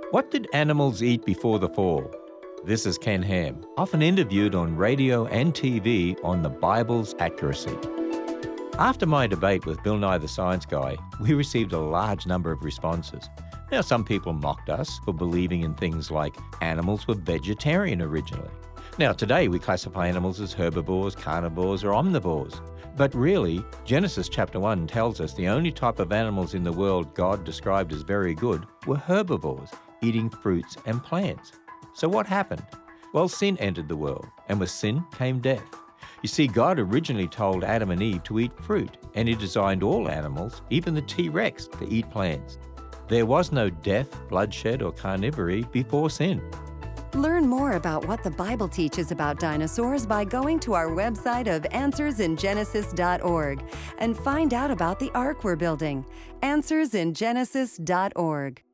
What did animals eat before the fall? This is Ken Ham, often interviewed on radio and TV on the Bible's accuracy. After my debate with Bill Nye the Science Guy, we received a large number of responses. Now, some people mocked us for believing in things like animals were vegetarian originally. Now, today we classify animals as herbivores, carnivores, or omnivores. But really, Genesis chapter 1 tells us the only type of animals in the world God described as very good were herbivores, eating fruits and plants. So what happened? Well, sin entered the world, and with sin came death. You see, God originally told Adam and Eve to eat fruit, and He designed all animals, even the T-Rex, to eat plants. There was no death, bloodshed, or carnivory before sin. Learn more about what the Bible teaches about dinosaurs by going to our website of AnswersInGenesis.org and find out about the ark we're building, AnswersInGenesis.org.